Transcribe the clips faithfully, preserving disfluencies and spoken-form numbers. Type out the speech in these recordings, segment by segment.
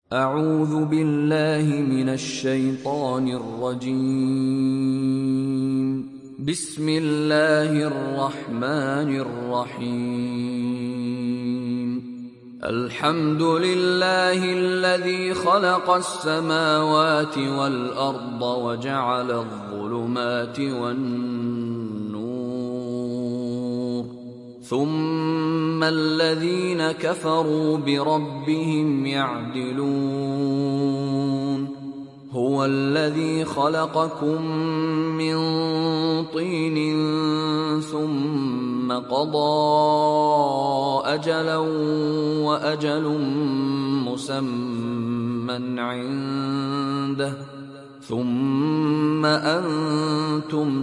أعوذ بالله من الشيطان الرجيم. بسم الله الرحمن الرحيم. الحمد لله الذي خلق السماوات والأرض وجعل الظلمات والنور، ثم الذين كفروا بربهم يعدلون. هو الذي خلقكم من طين ثم قضى أجلا وأجل مسمى عنده ثم أنتم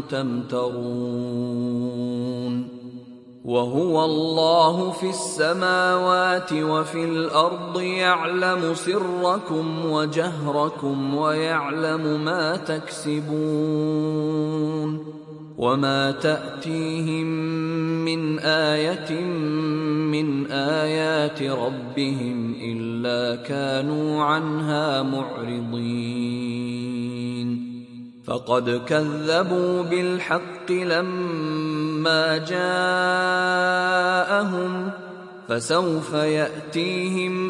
تمترون. وهو الله في السماوات وفي الأرض يعلم سركم وجهركم ويعلم ما تكسبون. وما تأتيهم من آية من آيات ربهم إلا كانوا عنها معرضين. فقد كذبوا بالحق لما جاءهم، فسوف يأتيهم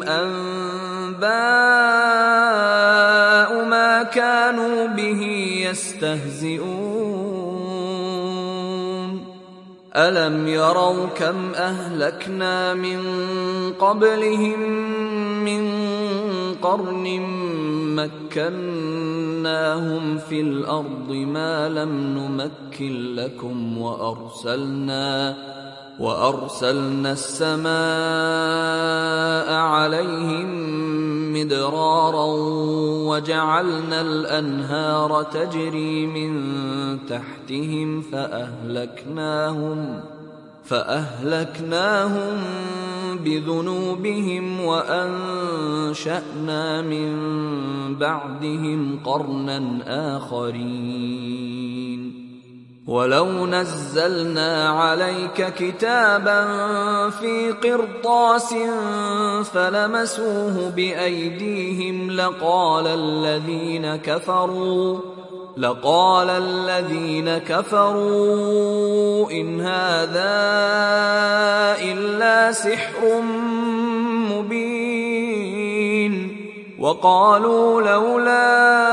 أنباء ما كانوا به يستهزئون. ألم يروا كم أهلكنا من قبلهم من قرن مكناهم في الأرض ما لم نمكن لكم، وأرسلنا وأرسلنا السماء عليهم مدرارا وجعلنا الأنهار تجري من تحتهم فأهلكناهم فأهلكناهم بذنوبهم وأنشأنا من بعدهم قرنا آخرين. ولو نزلنا عليك كتابا في قرطاس فلمسوه بأيديهم لقال الذين كفروا لقال الذين كفروا إن هذا إلا سحر مبين. وقالوا لولا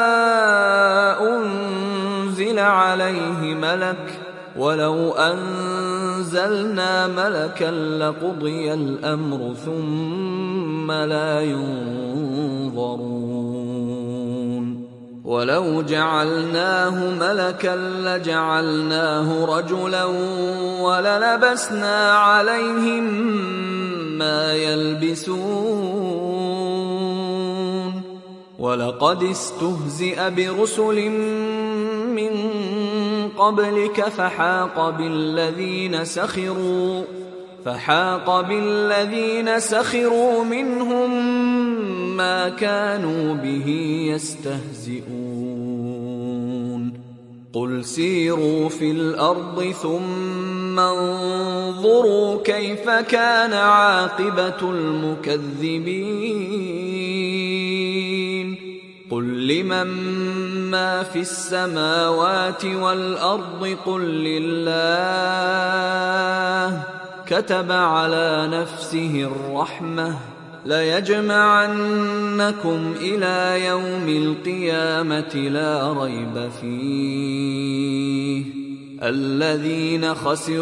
أنزل عليه ملك ولو أنزلنا ملكا لقضي الأمر ثم لا ينظرون. ولو جعلناه ملكا لجعلناه رجلا وللبسنا عليهم ما يلبسون. ولقد استهزئ برسل من قبلك فحاق بالذين سخروا فحاق بالذين سخروا منهم ما كانوا به يستهزئون. قل سيروا في الأرض ثم انظروا كيف كان عاقبة المكذبين. قل لمن ما في السماوات والأرض قل لله كتب على نفسه الرحمة ليجمعنكم إلى يوم القيامة لا ريب فيه الذين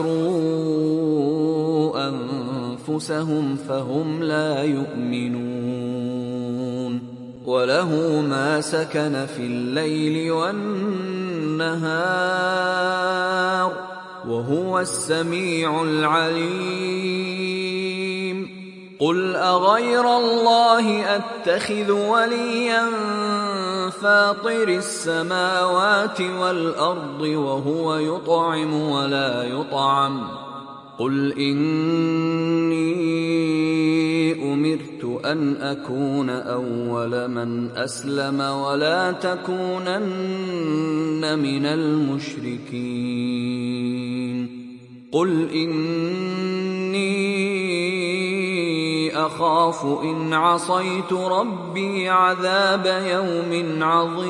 خسروا أنفسهم فهم لا يؤمنون. وله ما سكن في الليل والنهار وهو السميع العليم. قل أغير الله أتخذ وليا فاطر السماوات والأرض وهو يطعم ولا يطعم. قل إني أمرت أن أكون أول من أسلم ولا تكونن من المشركين. قل إني أخاف إن عصيت ربي عذاب يوم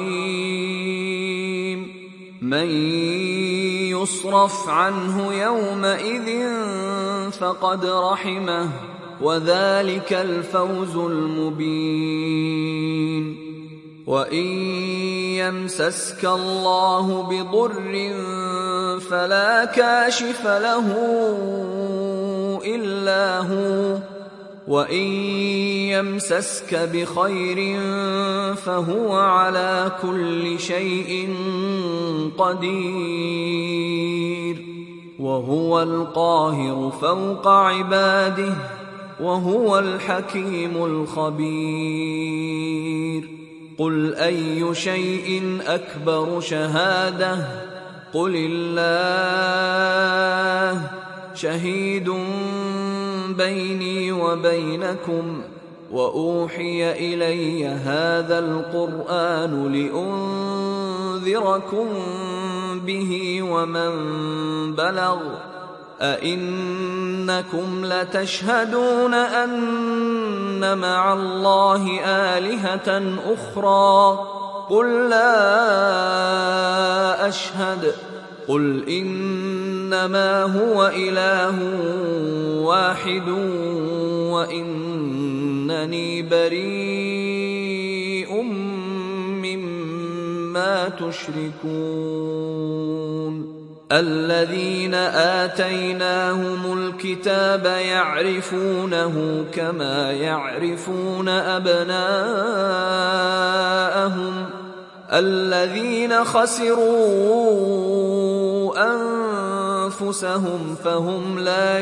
عظيم من يصرف عنه يومئذ فقد رحمه وذلك الفوز المبين وإن يمسسك الله بضر فلا كاشف له إلا هو وإن يمسسك بخير فهو على كل شيء قدير وهو القاهر فوق عباده وهو الحكيم الخبير قل أي شيء أكبر شهادة قل الله شهيد بيني وبينكم وأوحي إلي هذا القرآن لأنذركم به ومن بلغ أئنكم لتشهدون أن مع الله آلهة أخرى قل لا أشهد قل إنما هو إله واحد وإنني بريء مما تشركون الذين آتيناهم الكتاب يعرفونه كما يعرفون أبناءهم الذين خسروا أنفسهم فهم لا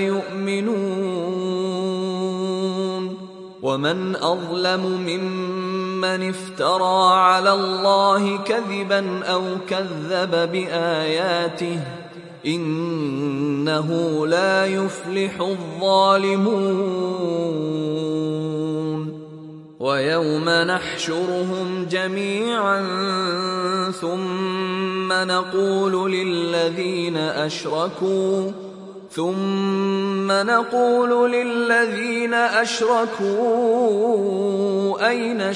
يؤمنون ومن أظلم ممن افترى على الله كذبا أو كذب بآياته إنه لا يفلح الظالمون ويوم نحشرهم جميعا ثم نقول للذين أشركوا ثم نقول للذين أشركوا أين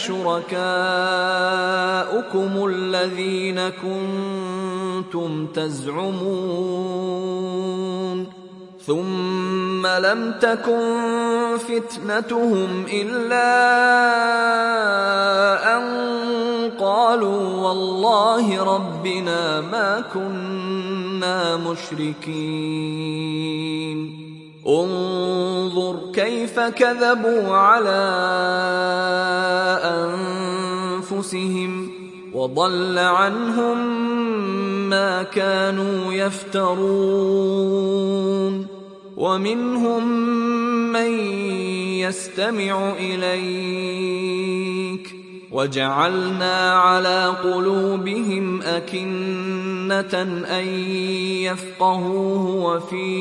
شركاؤكم الذين كنتم تزعمون ثم لم تكن فتنتهم إلا أن قالوا والله ربنا ما كنا مشركين انظر كيف كذبوا على أنفسهم وضل عنهم ما كانوا يفترون ومنهم من يستمع إليك وجعلنا على قلوبهم أكنة أن يفقهوه وفي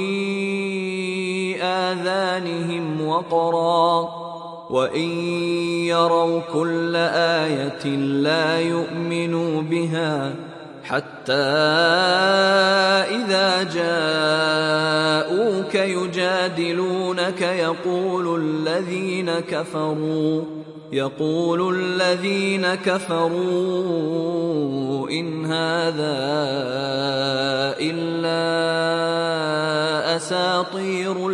آذانهم وقرا وإن يروا كل آية لا يؤمنوا بها حتى إذا جاءوك يجادلونك يقول الذين كفروا يقول الذين كفروا إن هذا إلا أساطير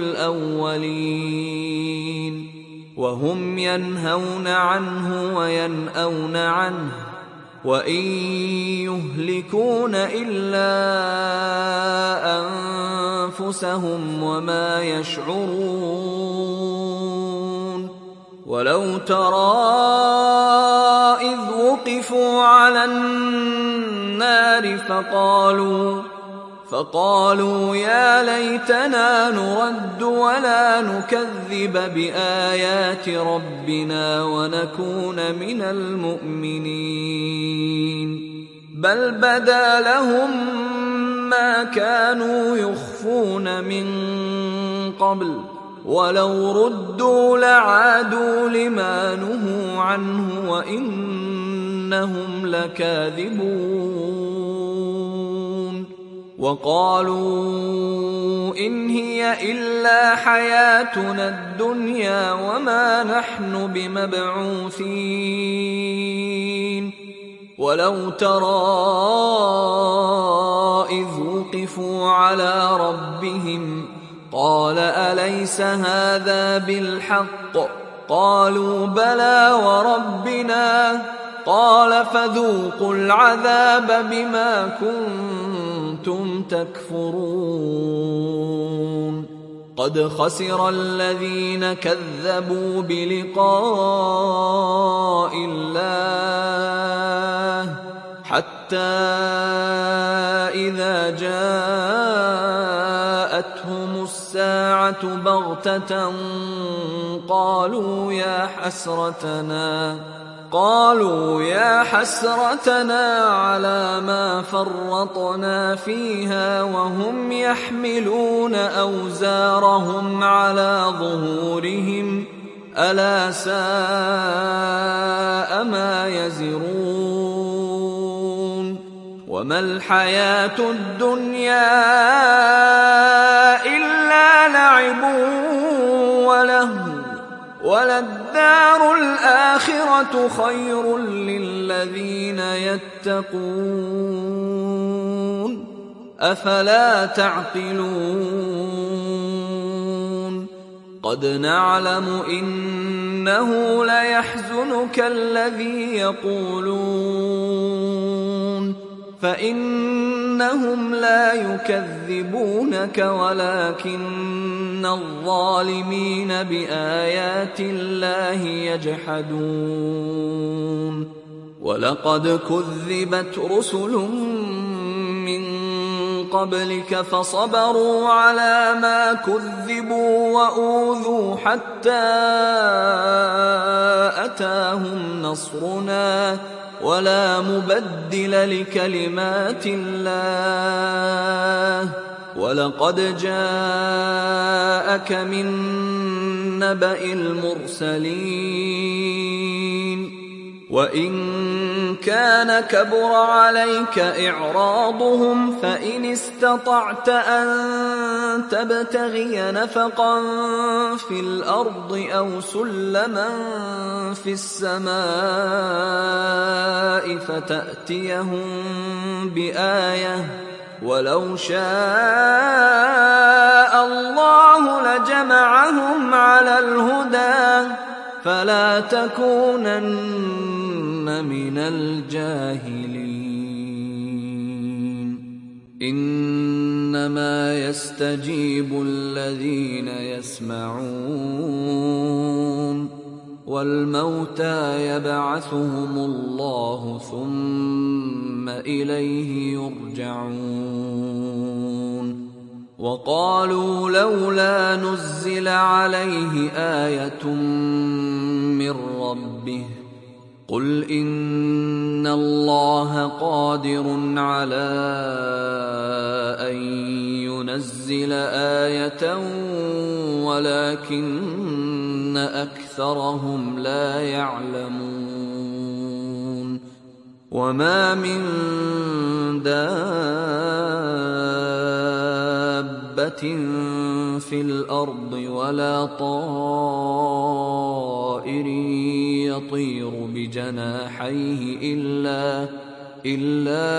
الأولين وهم ينهون عنه وينأون عنه وإن يهلكون إلا أنفسهم وما يشعرون ولو ترى إذ وقفوا على النار فقالوا فقالوا يا ليتنا نرد ولا نكذب بآيات ربنا ونكون من المؤمنين بل بدا لهم ما كانوا يخفون من قبل ولو ردوا لعادوا لما نهوا عنه وإنهم لكاذبون وقالوا إن هي إلا حياتنا الدنيا وما نحن بمبعوثين ولو ترى إذ وقفوا على ربهم قال أليس هذا بالحق قالوا بلى وربنا قال فذوقوا العذاب بما كنتم تكفرون قد خسر الذين كذبوا بلقاء الله حتى إذا جاءتهم الساعة بغتة قالوا يا حسرتنا قالوا يا حسرتنا على ما فرطنا فيها وهم يحملون أوزارهم على ظهورهم ألا ساء ما يزرون وما الحياة الدنيا إلا لعب ولهو وللدار الآخرة خير للذين يتقون أفلا تعقلون قد نعلم إنه ليحزنك الذي يقولون فإنهم لا يكذبونك ولكن الظالمين بآيات الله يجحدون ولقد كذبت رسل من قبلك فصبروا على ما كذبوا وأوذوا حتى أتاهم نصرنا ولا مبدل لكلمات الله ولقد جاءك من نبأ المرسلين وإن كان كبر عليك إعراضهم فإن استطعت أن تبتغي نفقا في الأرض أو سلما في السماء فتأتيهم بآية ولو شاء الله لجمعهم على الهدى فلا تكونن من الجاهلين إنما يستجيب الذين يسمعون والموتى يبعثهم الله ثم إليه يرجعون وقالوا لولا نزل عليه آية من ربه قل إن الله قادر على أن ينزل آية ولكن أكثرهم لا يعلمون وما من دابة في الأرض ولا طائر يطير بجناحيه إلا إلا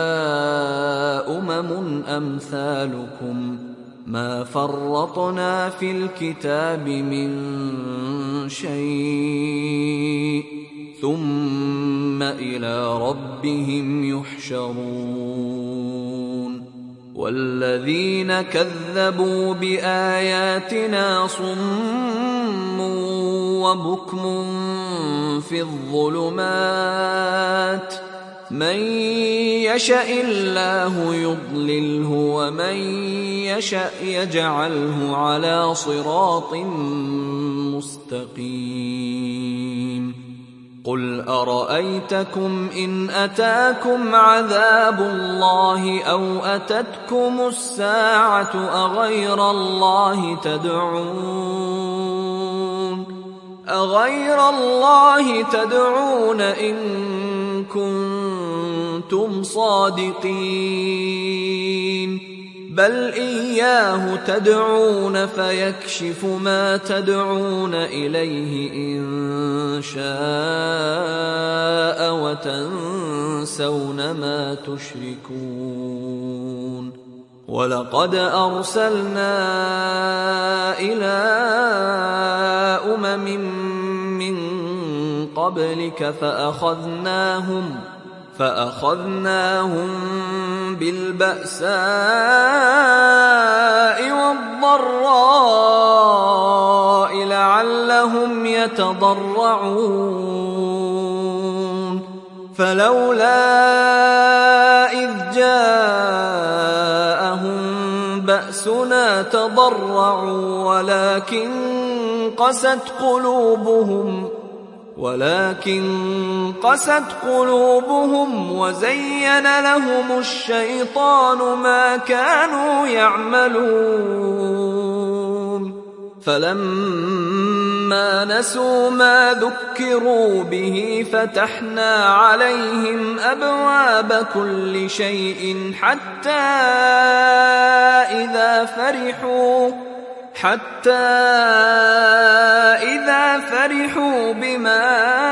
أمم أمثالكم ما فرطنا في الكتاب من شيء ثم إلى ربهم يحشرون والذين كذبوا بآياتنا صم وبكم في الظلمات من يشاء الله يضلله ومن يشاء يجعله على صراط مستقيم قل أرأيتكم إن أتاكم عذاب الله أو أتتكم الساعة أغير الله تدعون أغير الله تدعون إن كنتم كنتم صادقين بل إياه تدعون فيكشف ما تدعون إليه إن شاء وتنسون ما تشركون ولقد أرسلنا إلى أمم من قبلك فأخذناهم فأخذناهم بالبأساء والضراء لعلهم يتضرعون فلولا إذ جاءهم بأسنا تضرعوا ولكن قست قلوبهم ولكن قست قلوبهم وزين لهم الشيطان ما كانوا يعملون فلما نسوا ما ذكروا به فتحنا عليهم أبواب كل شيء حتى إذا فرحوا حتى إذا فرحوا بما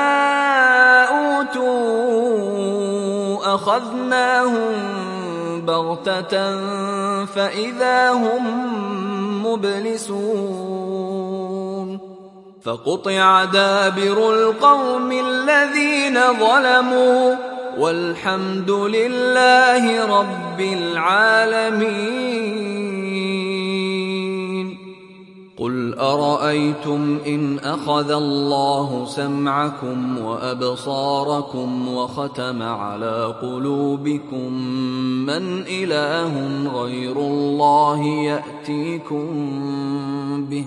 أوتوا أخذناهم بغتة فإذا هم مبلسون فقطع دابر القوم الذين ظلموا والحمد لله رب العالمين. قل أرأيتم إن أخذ الله سمعكم وأبصاركم وختم على قلوبكم من إله غير الله يأتيكم به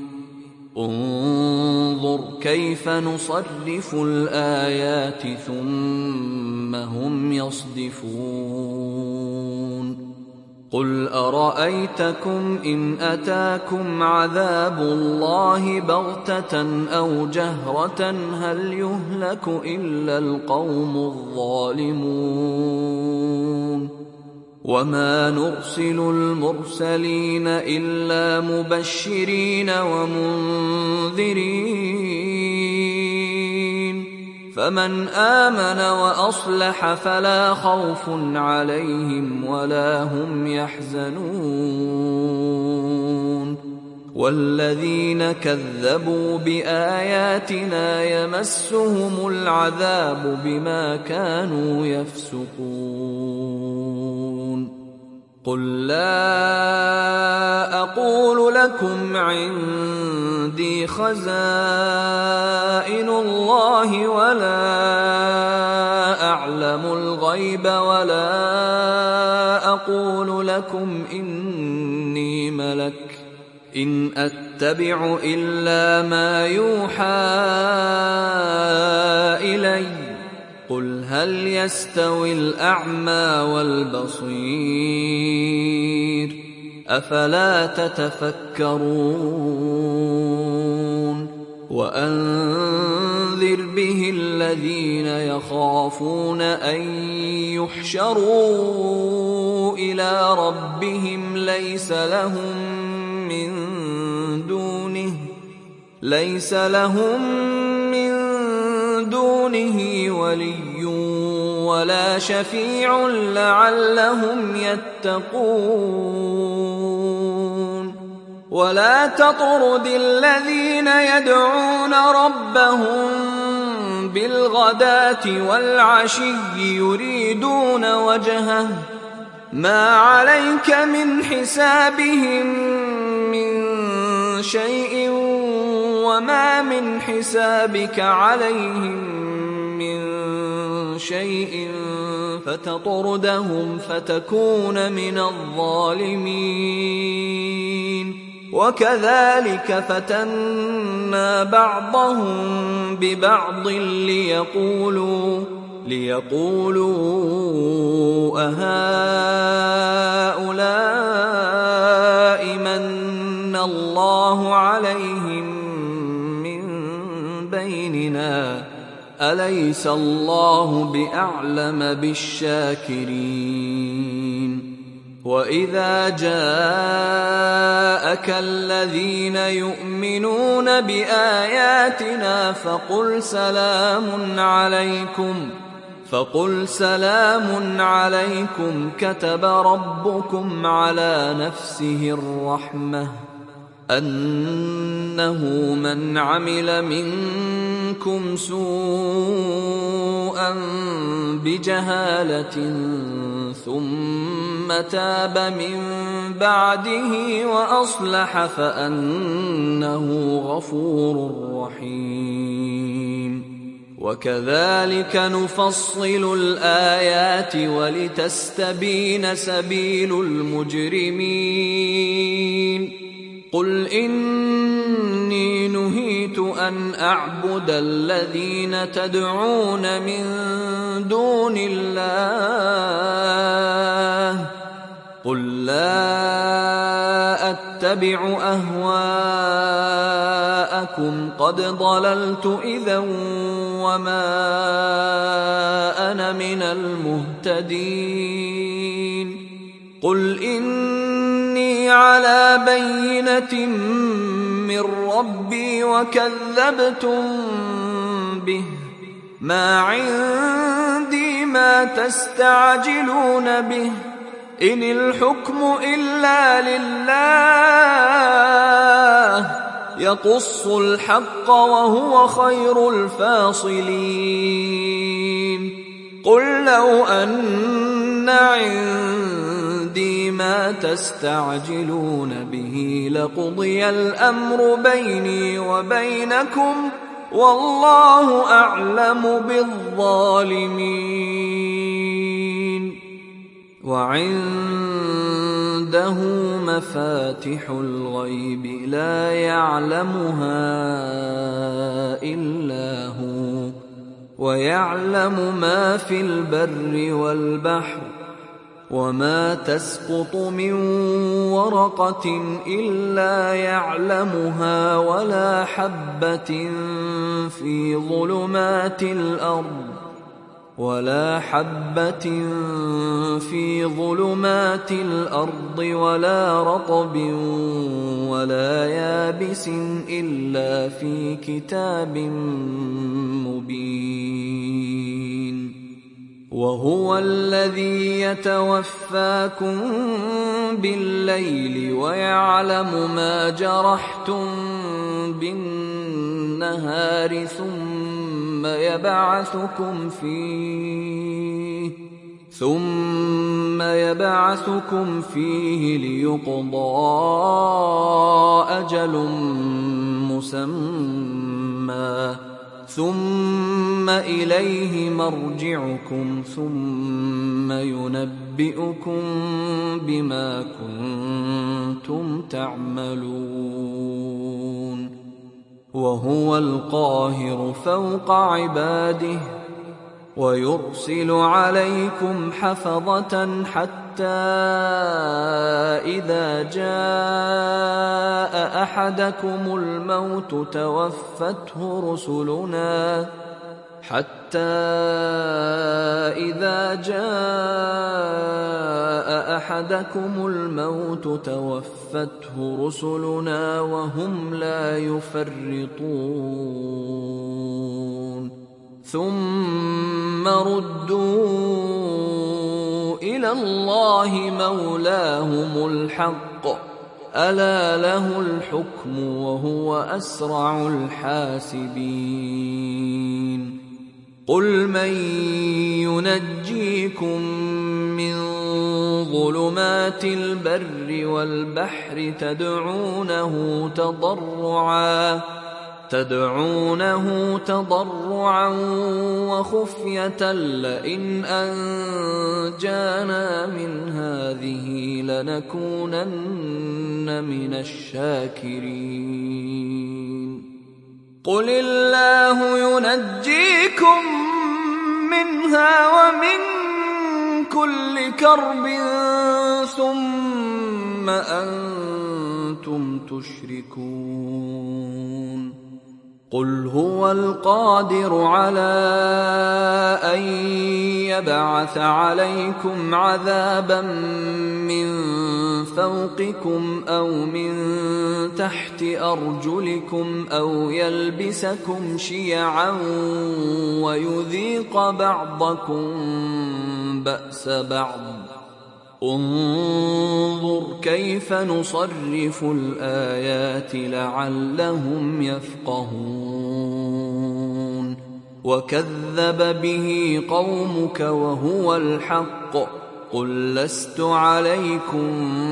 انظر كيف نصرف الآيات ثم هم يصدفون. قل أرأيتكم إن أتاكم عذاب الله بغتة أو جهرة هل يهلك إلا القوم الظالمون وما نرسل المرسلين إلا مبشرين ومنذرين فمن آمن وأصلح فلا خوف عليهم ولا هم يحزنون والذين كذبوا بآياتنا يمسهم العذاب بما كانوا يفسقون. قل لا أقول لكم عندي خزائن الله ولا أعلم الغيب ولا أقول لكم إني ملك إن أتبع إلا ما يوحى إلي قل هل يستوي الأعمى والبصير أفلا تتفكرون. وأنذر به الذين يخافون أن يحشروا إلى ربهم ليس لهم من دونه ليس لهم من دونه ولي ولا شفيع لعلهم يتقون. ولا تطرد الذين يدعون ربهم بالغداة والعشي يريدون وجهه ما عليك من حسابهم من شيء وما من حسابك عليهم من شيء فتطردهم فتكون من الظالمين. وكذلك فتنا بعضهم ببعض ليقولوا ليقولوا أهؤلاء من الله عليهم من بيننا أليس الله بأعلم بالشاكرين وإذا جاءك الذين يؤمنون بآياتنا فقل سلام عليكم فقل سلام عليكم كتب ربكم على نفسه الرحمة أنه من عمل منكم سوءا بجهالة ثم تاب من بعده وأصلح فأنه غفور رحيم وكذلك نفصل الآيات ولتستبين سبيل المجرمين قل إني نهيت أن أعبد الذين تدعون من دون الله قل لا أتبع أهواءكم قد ضللت إذا وما أنا من المهتدين قل إني على بينة من ربي وكذبتم به ما عندي ما تستعجلون به إن الحكم إلا لله يقص الحق وهو خير الفاصلين قل لو أن عندي ما تستعجلون به لقضي الأمر بيني وبينكم والله أعلم بالظالمين وعنده مفاتح الغيب لا يعلمها إلا هو ويعلم ما في البر والبحر وما تسقط من ورقة إلا يعلمها ولا حبة في ظلمات الأرض ولا حبة في ظلمات الأرض ولا رطب ولا يابس إلا في كتاب مبين وهو الذي يتوفاكم بالليل ويعلم ما جرحتم بالنهار ثم يبعثكم فيه ثم يبعثكم فيه ليقضى أجل مسمى ثم إليه مرجعكم ثم ينبئكم بما كنتم تعملون وهو القاهر فوق عباده ويرسل عليكم حفظة حتى إذا جاء أحدكم الموت توفته رسلنا حتى إذا جاء أحدكم الموت توفته رسلنا وهم لا يفرطون ثم ردوا إلى الله مولاهم الحق ألا له الحكم وهو أسرع الحاسبين قل من ينجيكم من ظلمات البر والبحر تدعونه تضرعا تدعونه تضرعا وخفية لئن أنجانا من هذه لنكونن من الشاكرين قل الله ينجيكم منها ومن كل كرب ثم أنتم تشركون قل هو القادر على أن يبعث عليكم عذابا من فوقكم أو من تحت أرجلكم أو يلبسكم شيعا ويذيق بعضكم بأس بعض انظر كيف نصرف الآيات لعلهم يفقهون وكذب به قومك وهو الحق قل لست عليكم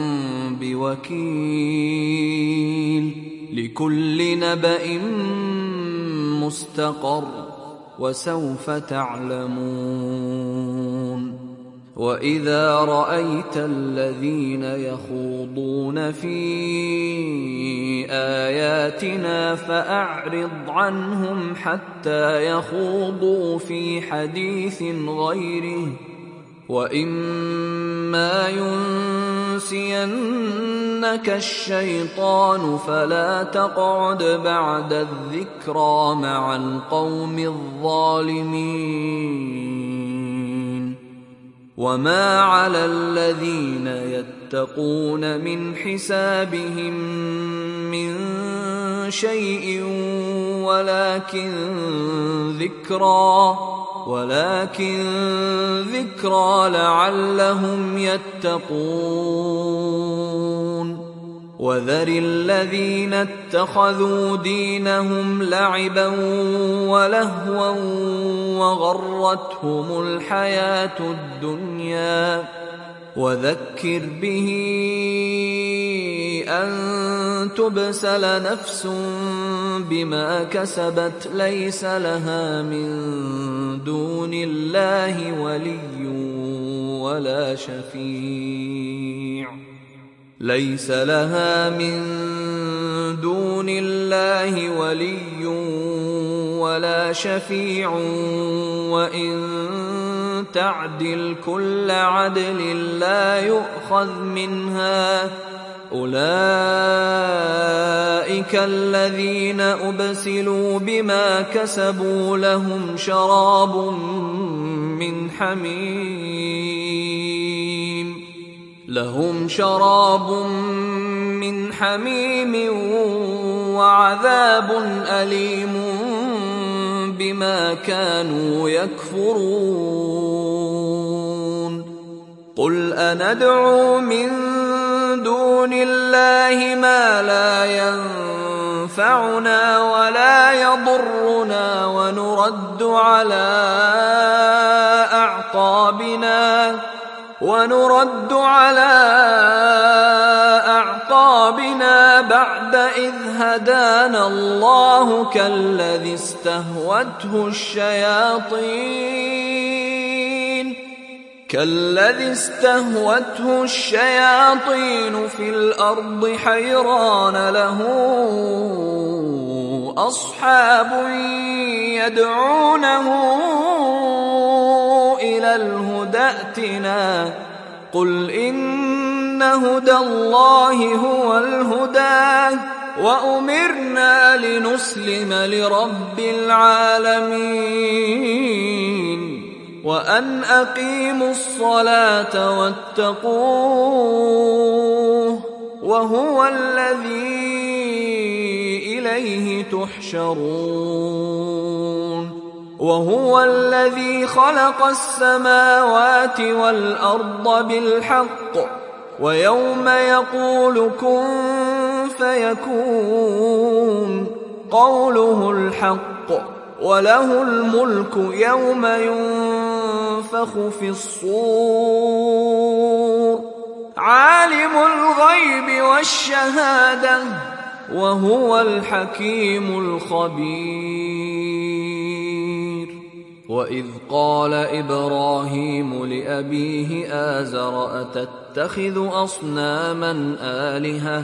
بوكيل لكل نبأ مستقر وسوف تعلمون وإذا رأيت الذين يخوضون في آياتنا فأعرض عنهم حتى يخوضوا في حديث غيره وإما ينسينك الشيطان فلا تقعد بعد الذكرى مع القوم الظالمين وما على الذين يتقون من حسابهم من شيء ولكن ذكرى ولكن ذكرى لعلهم يتقون وذر الذين اتخذوا دينهم لعبا ولهوا وغرتهم الحياة الدنيا وذكر به أن تبسل نفس بما كسبت ليس لها من دون الله ولي ولا شفيع ليس لها من دون الله ولي ولا شفيع وإن تعدل كل عدل لا يؤخذ منها أولئك الذين أبسلوا بما كسبوا لهم شراب من حميم لهم شراب من حميم وعذاب أليم بما كانوا يكفرون قل أندعو من دون الله ما لا ينفعنا ولا يضرنا ونرد على أعقابنا ونرد على أعقابنا بعد إذ هدانا الله كالذي استهوته الشياطين كالذي استهوته الشياطين في الأرض حيران له أصحاب يدعونه إلى الهدى ائتنا قل إن هدى الله هو الهدى وأمرنا لنسلم لرب العالمين وأن أقيموا الصلاة واتقوه وهو الذي إليه تحشرون وهو الذي خلق السماوات والأرض بالحق ويوم يقول كن فيكون قوله الحق وله الملك يوم ينفخ في الصور عالم الغيب والشهادة وهو الحكيم الخبير وإذ قال إبراهيم لأبيه آزر أتتخذ أصناما آلهة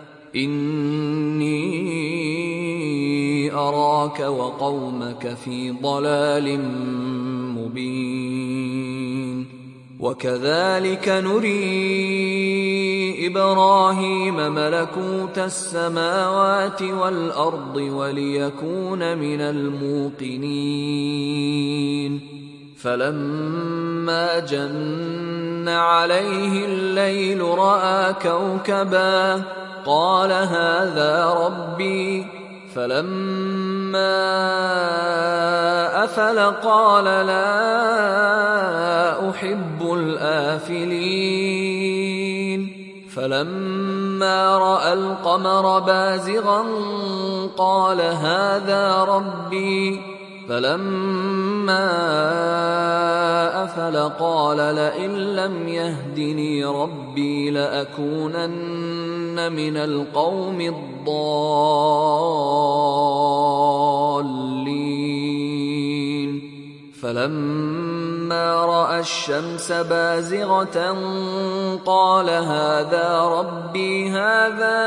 إني أراك وقومك في ضلال مبين وكذلك نري إبراهيم ملكوت السماوات والأرض وليكون من الموقنين فلما جن عليه الليل رأى كوكبا قال هذا ربي فلما أفل قال لا أحب الآفلين فلما رأى القمر بازغا قال هذا ربي فلما أفل قال لئن لم يهدني ربي لأكونن من القوم الضالين فلما رأى الشمس بازغة قال هذا ربي هذا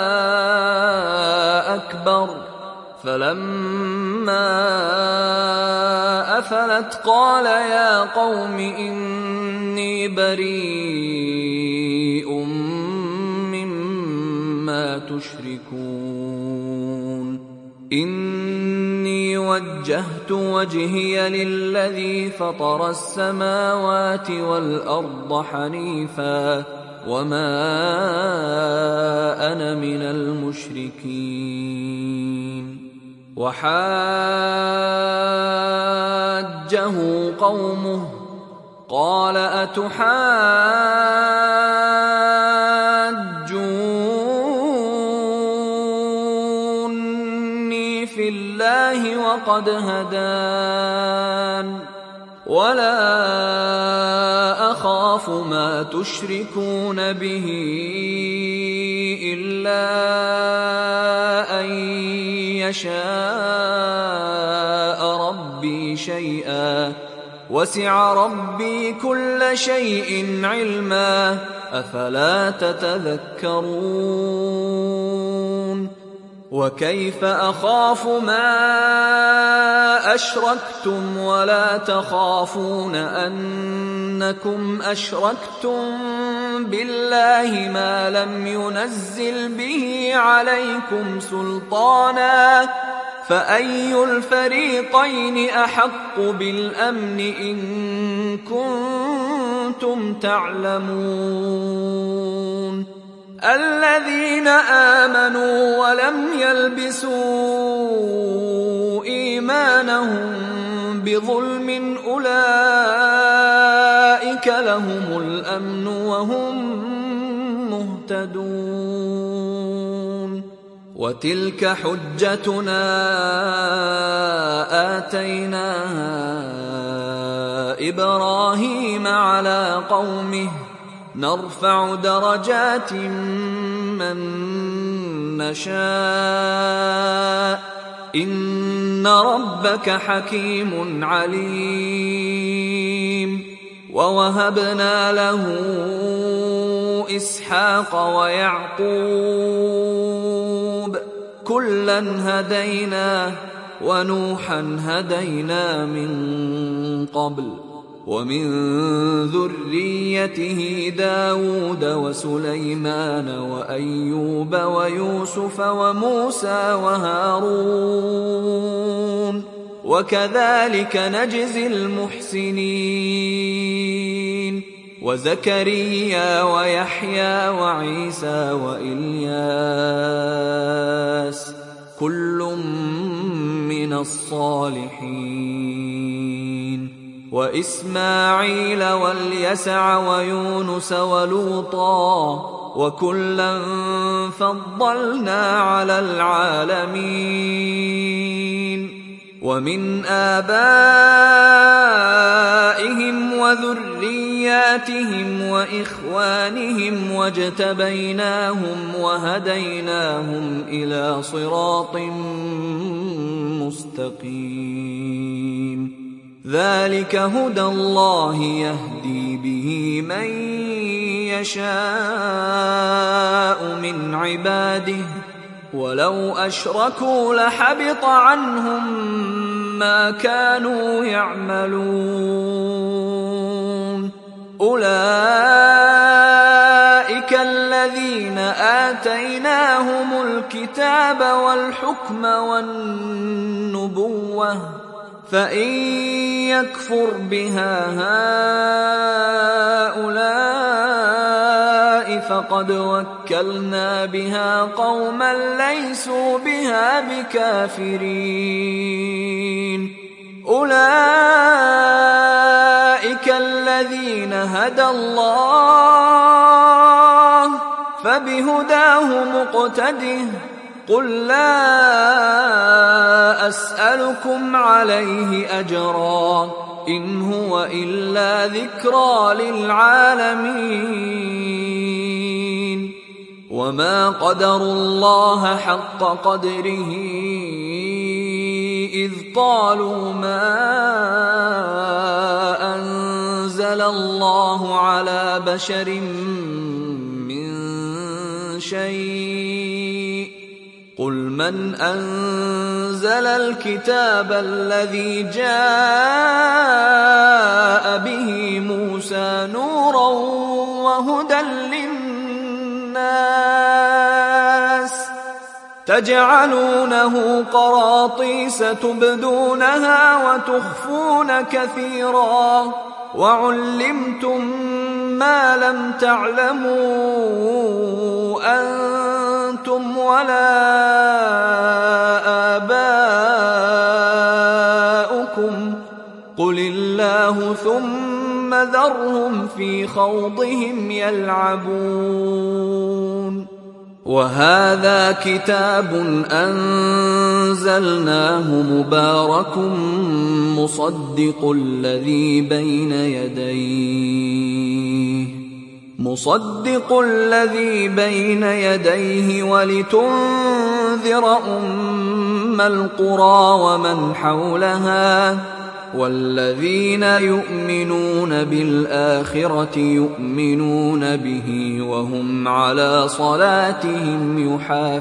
أكبر فلما أفلت قال يا قوم إني بريء مما تشركون إني وجهت وجهي للذي فطر السماوات والأرض حنيفا وما أنا من المشركين وحاجه قومه قال أتحاجوني في الله وقد هدان ولا أخاف ما تشركون به إلا أن يشاء ربي شيئا وسع ربي كل شيء علما أفلا تتذكرون وكيف أخاف ما أشركتم ولا تخافون أنكم أشركتم بالله ما لم ينزل به عليكم سلطانا فأي الفريقين أحق بالأمن إن كنتم تعلمون الذين آمنوا ولم يلبسوا إيمانهم بظلم أولئك لهم الأمن وهم مهتدون وتلك حجتنا آتيناها إبراهيم على قومه نرفع درجات من نشاء إن ربك حكيم عليم ووهبنا له إسحاق ويعقوب كلا هدينا ونوحا هدينا من قبل ومن ذريته داود وسليمان وأيوب ويوسف وموسى وهارون وكذلك نجزي المحسنين وزكريا ويحيى وعيسى وإلياس كل من الصالحين وإسماعيل واليسع ويونس ولوطا وكلا فضلنا على العالمين ومن آبائهم وذرياتهم وإخوانهم واجتبيناهم وهديناهم إلى صراط مستقيم ذلك هدى الله يهدي به من يشاء من عباده ولو أشركوا لحبط عنهم ما كانوا يعملون أولئك الذين آتيناهم الكتاب والحكم والنبوة فإن يكفر بها هؤلاء فقد وكلنا بها قوما ليسوا بها بكافرين. أولئك الذين هدى الله فبهداه مقتده. قل لا أسألكم عليه أجرا إن هو إلا ذكرى للعالمين. وما قدروا الله حق قدره إذ قالوا ما أنزل الله على بشر من شيء. قل من أنزل الكتاب الذي جاء به موسى نورا وهدى للناس تجعلونه قراطيس تبدونها وتخفون كثيرا وعلمتم ما لم تعلموا أنتم ولا آباؤكم قل الله ثم ذرهم في خوضهم يلعبون. وهذا كتاب أنزلناه مبارك مصدق الذي بين يديه مصدق الذي بين يديه ولتنذر أم القرى ومن حولها والذين يؤمنون بالآخرة يؤمنون به وهم على صلاتهم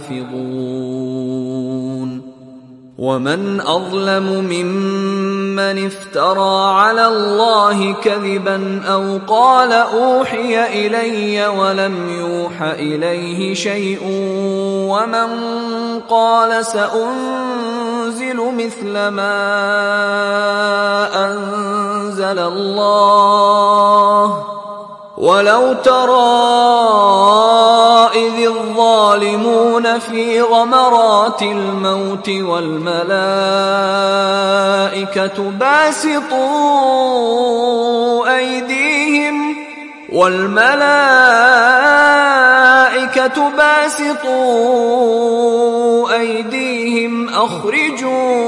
يحافظون. ومن أظلم ممن افترى على الله كذبا أو قال أوحي إلي ولم يوح إليه شيء ومن قال سأنزل مثل ما أنزل الله. ولو ترى إذ الظالمون في غمرات الموت والملائكة باسطوا أيديهم والملائكة باسطوا أيديهم أخرجوا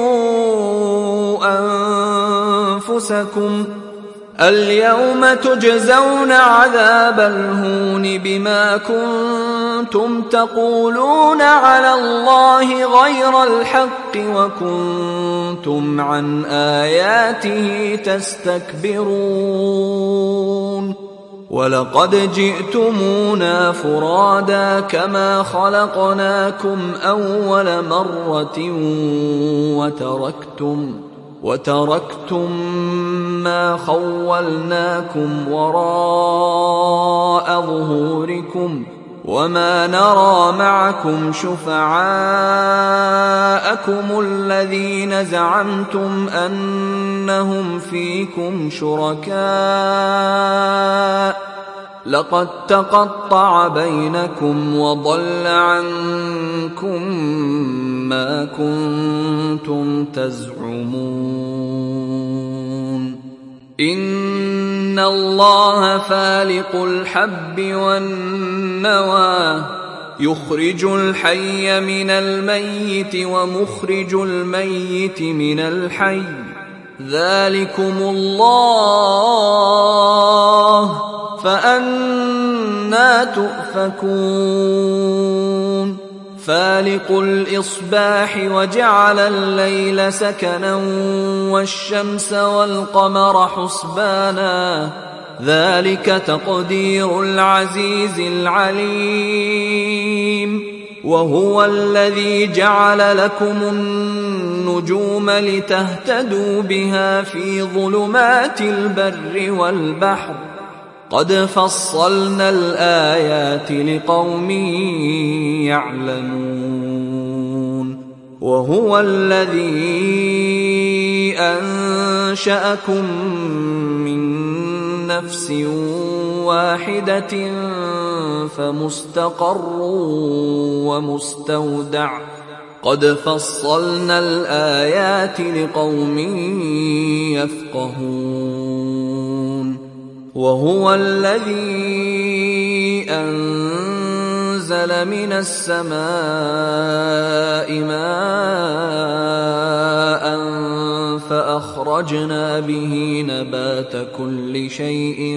أنفسكم اليوم تجزون عذاب الهون بما كنتم تقولون على الله غير الحق وكنتم عن آياته تستكبرون. ولقد جئتمونا فرادا كما خلقناكم أول مرة وتركتم وتركتم ما خولناكم وراء ظهوركم وما نرى معكم شفعاءكم الذين زعمتم أنهم فيكم شركاء لقد تقطع بينكم وضل عنكم ما كنتم تزعمون. إن الله فالق الحب والنوى يخرج الحي من الميت ومخرج الميت من الحي ذلكم الله فأنى تؤفكون. فالق الإصباح وجعل الليل سكنا والشمس والقمر حسبانا ذلك تقدير العزيز العليم. وهو الذي جعل لكم النجوم لتهتدوا بها في ظلمات البر والبحر قد فصلنا الآيات لقوم يعلمون وهو الذي أنشأكم من نفس واحدة فمستقر ومستودع قد فصلنا الآيات لقوم يفقهون وهو الذي أنزل من السماء ماء فأخرجنا به نبات كل شيء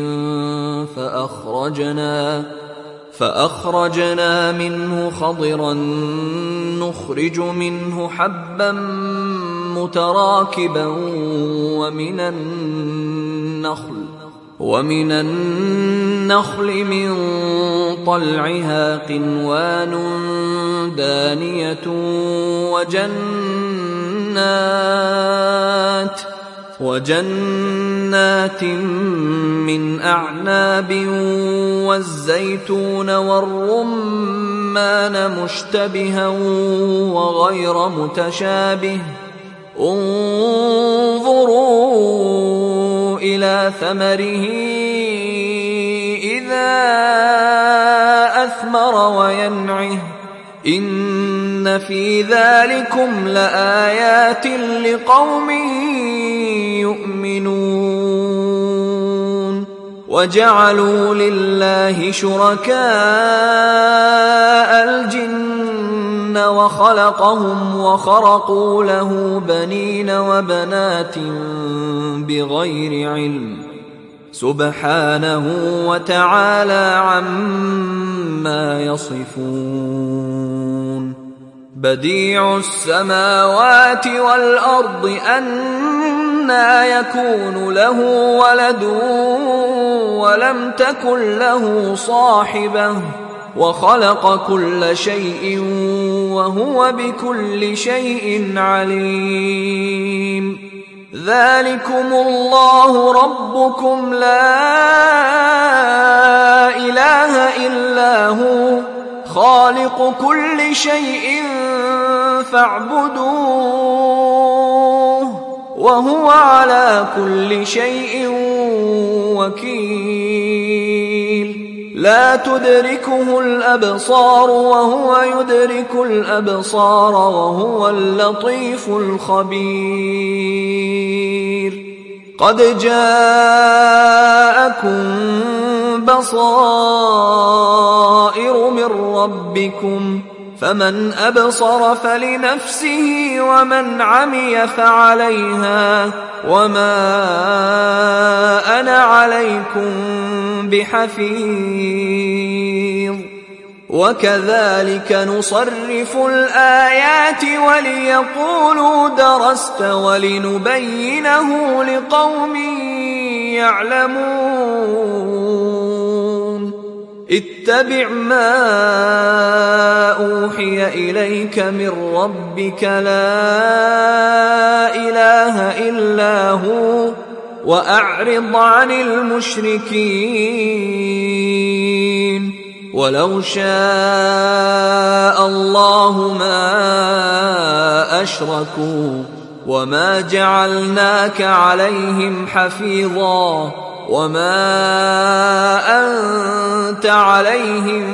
فأخرجنا فأخرجنا منه خضرا نخرج منه حبا متراكبا ومن النخل ومن النخل من طلعها قنوان دانية وجنات وجنات من أعناب والزيتون والرمان مشتبها وغير متشابه انظروا إلى ثمره إذا أثمر وينعه إن في ذلكم لآيات لقوم يؤمنون وجعلوا لله شركاء الجن وخلقهم وخرقوا له بنين وبنات بغير علم سبحانه وتعالى عما يصفون بديع السماوات والأرض أنى يكون له ولد ولم تكن له صاحبة وخلق كل شيء وهو بكل شيء عليم ذلكم الله ربكم لا إله إلا هو خالق كل شيء فاعبدوه وهو على كل شيء وكيل لا تدركه الأبصار وهو يدرك الأبصار وهو اللطيف الخبير قد جاءكم بصائر من ربكم فمن أبصر فلنفسه ومن عمي فعليها وما أنا عليكم بحفيظ وكذلك نصرف الآيات وليقولوا درست ولنبينه لقوم يعلمون اتبع ما أوحي إليك من ربك لا إله إلا هو وأعرض عن المشركين ولو شاء الله ما أشركوا وما جعلناك عليهم حفيظا وما أنت عليهم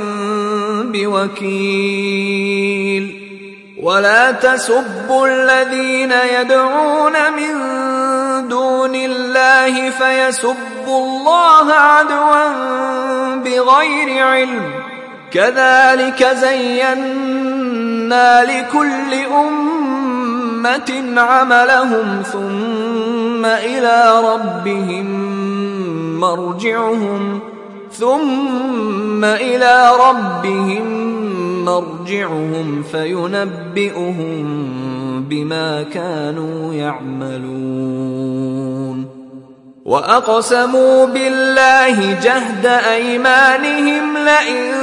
بوكيل ولا تسبوا الذين يدعون من دون الله فيسبوا الله عدوا بغير علم كذلك زينا لكل أمة عملهم ثم إلى ربهم مرجعهم ثم إلى ربهم مرجعهم فينبئهم بما كانوا يعملون وأقسموا بالله جهد أيمانهم لئن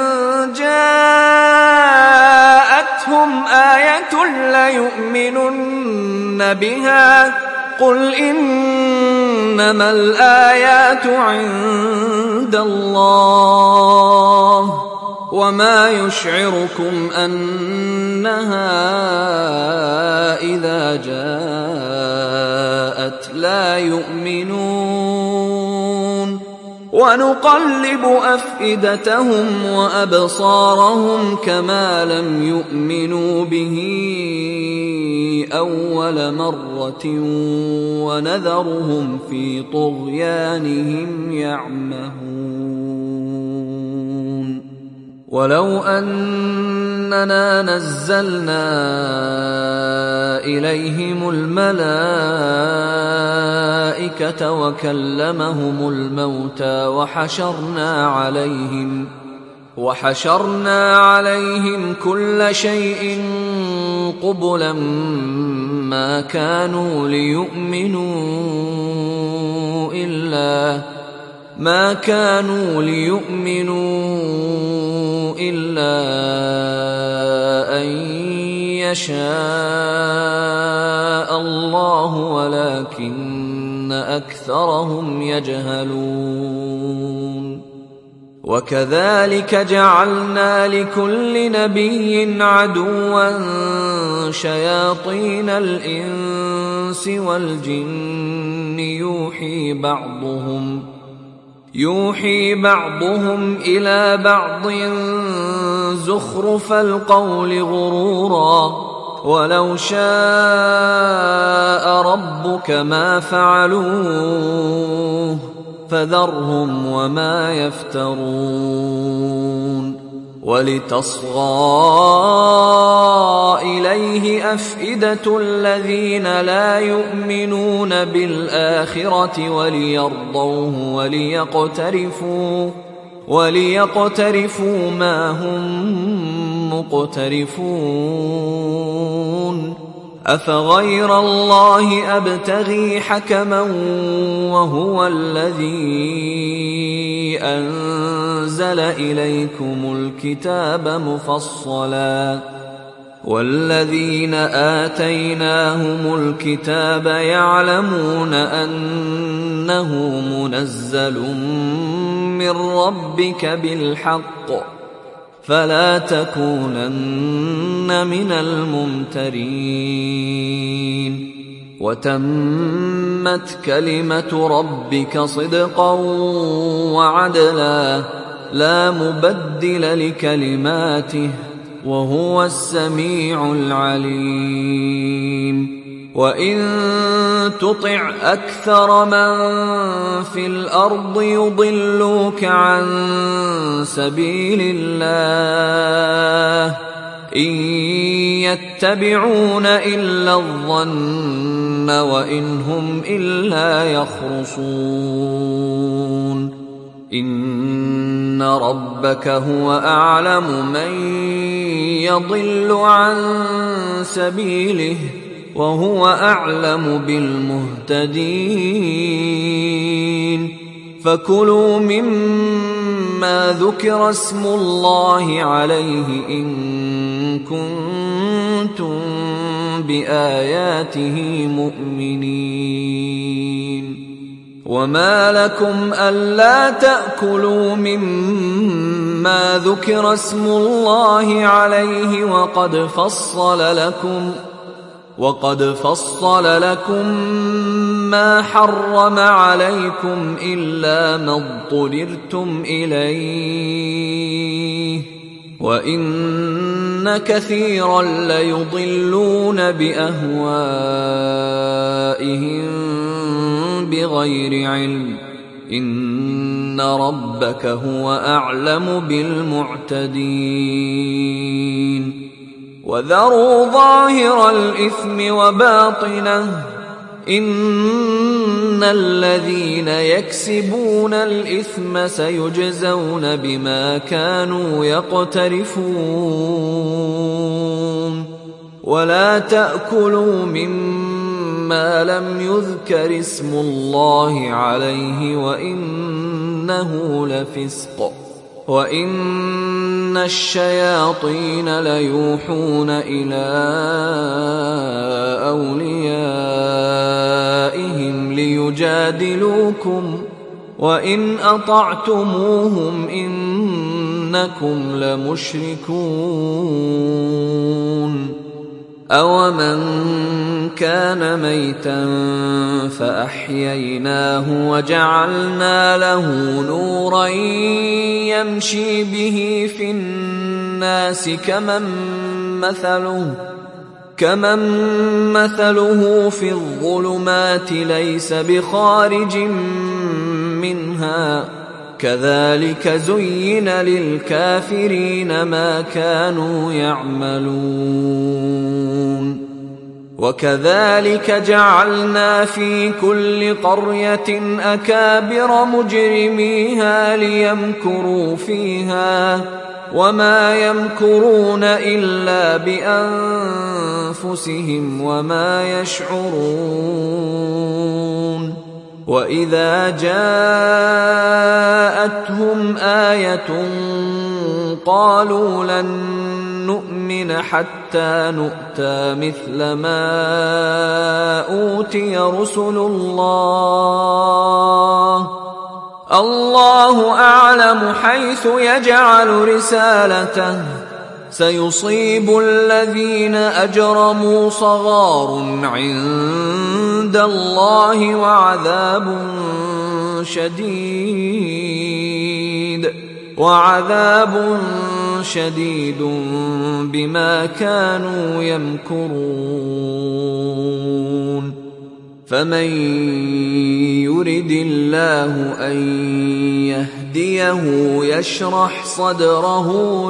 جاءتهم آية ليؤمنن بها قل إن إنما الآيات عند الله وما يشعركم أنها إذا جاءت لا يؤمنون ونقلب أفئدتهم وأبصارهم كما لم يؤمنوا به أول مرة ونذرهم في طغيانهم يعمهون ولو أننا نزلنا إليهم الملائكة وكلمهم الموتى وحشرنا عليهم وحشرنا عليهم كل شيء قبلا ما كانوا ليؤمنوا إلا ما كانوا ليؤمنوا إلا أن يشاء الله ولكن أكثرهم يجهلون وكذلك جعلنا لكل نبي عدوا شياطين الإنس والجن يوحي بعضهم يوحي بعضهم إلى بعض زخرف القول غرورا ولو شاء ربك ما فعلوه فذرهم وما يفترون ولتصغى إليه أفئدة الذين لا يؤمنون بالآخرة وليرضوه وليقترفوا وليقترفوا ما هم مقترفون أفغير الله أبتغي حكما وهو الذي أنزل إليكم الكتاب مفصلا والذين آتيناهم الكتاب يعلمون أنه منزل من ربك بالحق فلا تكونن من الممترين وتمت كلمة ربك صدقا وعدلا لا مبدل لكلماته وهو السميع العليم وإن تطع أكثر من في الأرض يضلوك عن سبيل الله إن يتبعون إلا الظن وإن هم إلا يخرصون إن ربك هو أعلم من يضل عن سبيله وهو أعلم بالمهتدين فكلوا مما ذكر اسم الله عليه إن كنتم بآياته مؤمنين وما لكم ألا تأكلوا مما ذكر اسم الله عليه وقد فصل لكم وقد فصل لكم ما حرم عليكم إلا ما اضطررتم إليه وإن كثيرا ليضلون بأهوائهم بغير علم إن ربك هو أعلم بالمعتدين وذروا ظاهر الإثم وباطنه إن الذين يكسبون الإثم سيجزون بما كانوا يقترفون ولا تأكلوا مما لم يذكر اسم الله عليه وإنه لفسق وَإِنَّ الشَّيَاطِينَ لَيُوحُونَ إِلَىٰ أَوْلِيَائِهِمْ لِيُجَادِلُوكُمْ وَإِنْ أَطَعْتُمُوهُمْ إِنَّكُمْ لَمُشْرِكُونَ أَوَمَنْ كَانَ مَيْتًا فَأَحْيَيْنَاهُ وَجَعَلْنَا لَهُ نُورًا يَمْشِي بِهِ فِي النَّاسِ كَمَنْ مَثَلُهُ كَمَنْ مَثَلُهُ فِي الظُّلُمَاتِ لَيْسَ بِخَارِجٍ مِنْهَا كَذَلِكَ زُيِّنَ لِلْكَافِرِينَ مَا كَانُوا يَعْمَلُونَ وَكَذَلِكَ جَعَلْنَا فِي كُلِّ قَرْيَةٍ أَكَابِرَ مُجْرِمِيهَا لِيَمْكُرُوا فِيهَا وَمَا يَمْكُرُونَ إِلَّا بِأَنفُسِهِمْ وَمَا يَشْعُرُونَ وَإِذَا جَاءَتْهُمْ آيَةٌ قَالُوا لَن نُّؤْمِنَ حَتَّىٰ نُؤْتَىٰ مِثْلَ مَا أُوتِيَ رُسُلُ اللَّهِ اللَّهُ أَعْلَمُ حَيْثُ يَجْعَلُ رِسَالَتَهُ سَيُصِيبُ الَّذِينَ أَجْرَمُوا صَغَارٌ عِندَ اللَّهِ وَعَذَابٌ شَدِيدٌ وَعَذَابٌ شَدِيدٌ بِمَا كَانُوا يَمْكُرُونَ فَمَن يُرِدِ اللَّهُ أَن يَهْدِيَهُ يَشْرَحْ صَدْرَهُ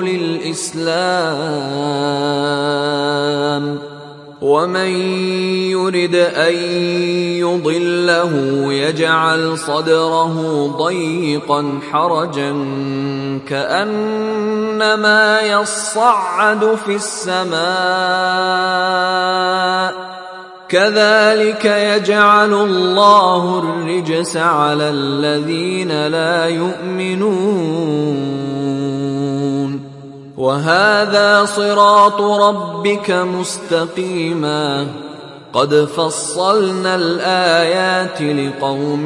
لِلْإِسْلَامِ وَمَن يُرِدْ أَن يُضِلَّهُ يَجْعَلْ صَدْرَهُ ضَيِّقًا حَرَجًا كَأَنَّمَا يَصَّعَّدُ فِي السَّمَاءِ كَذَلِكَ يَجْعَلُ اللَّهُ الرِّجْسَ عَلَى الَّذِينَ لَا يُؤْمِنُونَ وَهَذَا صِرَاطُ رَبِّكَ مُسْتَقِيمًا قَدْ فَصَّلْنَا الْآيَاتِ لِقَوْمٍ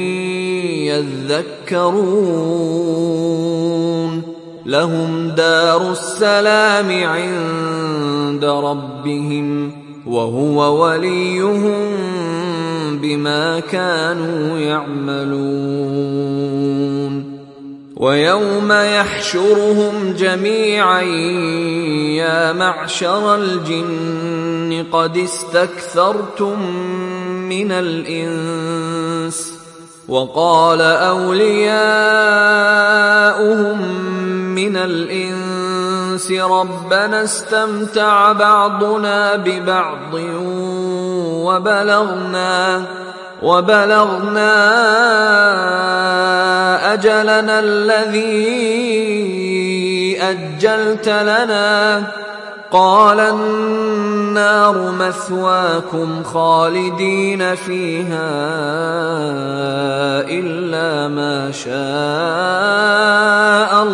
يَذَّكَّرُونَ لَهُمْ دَارُ السَّلَامِ عِندَ رَبِّهِمْ وَهُوَ وَلِيُّهُم بِمَا كَانُوا يَعْمَلُونَ وَيَوْمَ يَحْشُرُهُمْ جَمِيعًا يَا مَعْشَرَ الْجِنِّ قَدِ اسْتَكْثَرْتُم مِّنَ الْإِنسِ وَقَالَ أَوْلِيَاؤُهُم مِّنَ الْإِنسِ رَبَّنَا اسْتَمْتَعَ بَعْضُنَا بِبَعْضٍ وَبَلَغْنَا وَبَلَغْنَا أَجَلَنَا الَّذِي أَجَّلْتَ لَنَا قَالَ النَّارُ مَثْوَاكُمْ خَالِدِينَ فِيهَا إِلَّا مَا شَاءَ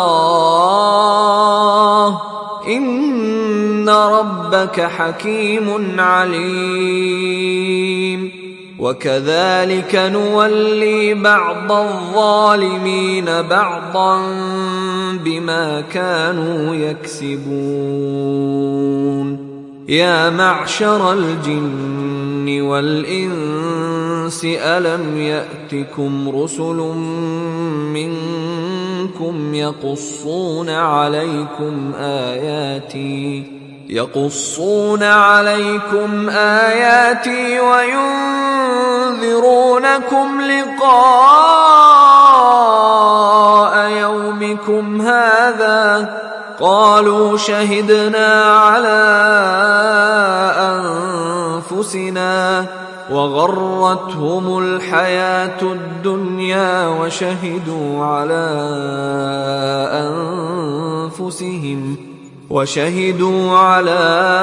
اللَّهُ إِنَّ رَبَّكَ حَكِيمٌ عَلِيمٌ وَكَذَلِكَ نُوَلِّي بَعْضَ الظَّالِمِينَ بَعْضًا بِمَا كَانُوا يَكْسِبُونَ يَا مَعْشَرَ الْجِنِّ وَالْإِنسِ أَلَمْ يَأْتِكُمْ رُسُلٌ مِّنكُمْ يَقُصُّونَ عَلَيْكُمْ آيَاتِي يقصون عليكم آياتي وينذرونكم لقاء يومكم هذا قالوا شهدنا على أنفسنا وغرتهم الحياة الدنيا وشهدوا على أنفسهم وشهدوا على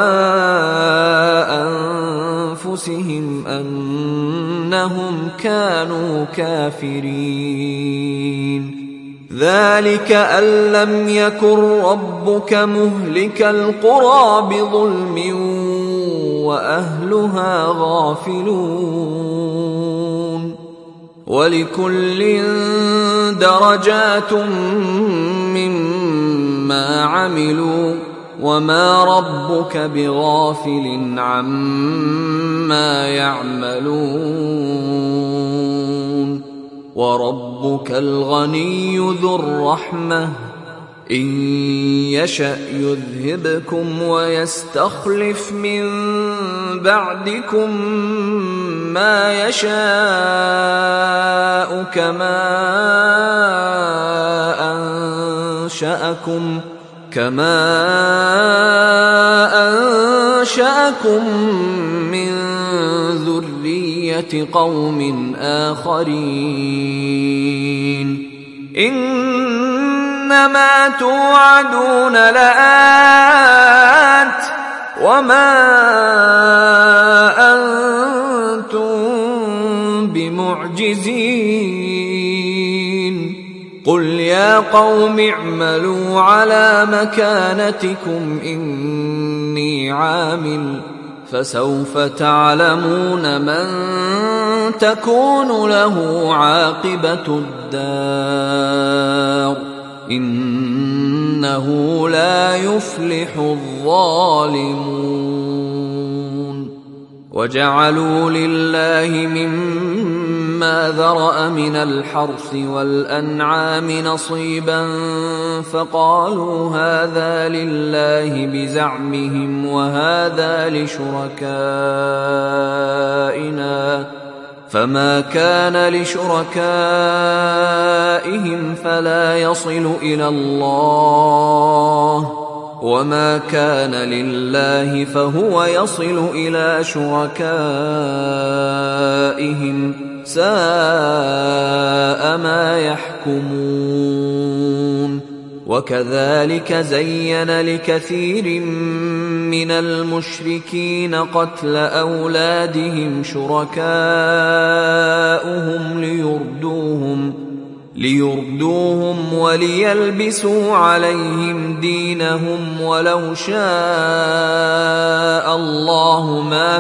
أنفسهم أنهم كانوا كافرين ذلك أن لم يكن ربك مهلك القرى بظلم وأهلها غافلون ولكل درجات مما عملوا وما ربك بغافل عما يعملون وربك الغني ذو الرحمة إن يشأ يذهبكم ويستخلف من بعدكم ما يشاء كما أنشأكم كما أنشأكم من ذرية قوم آخرين إنما توعدون لآت وما أنتم بمعجزين قل يا قوم اعملوا على مكانتكم إني عامل فسوف تعلمون من تكون له عاقبة الدار إنه لا يفلح الظالمون وجعلوا لله مما ذرأ من الحرث والأنعام نصيبا فقالوا هذا لله بزعمهم وهذا لشركائنا فما كان لشركائهم فلا يصل إلى الله وما كان لله فهو يصل إلى شركائهم ساء ما يحكمون وكذلك زين لكثير من المشركين قتل أولادهم شركاؤهم ليردوهم ليردوهم وليلبسوا عليهم دينهم ولو شاء الله ما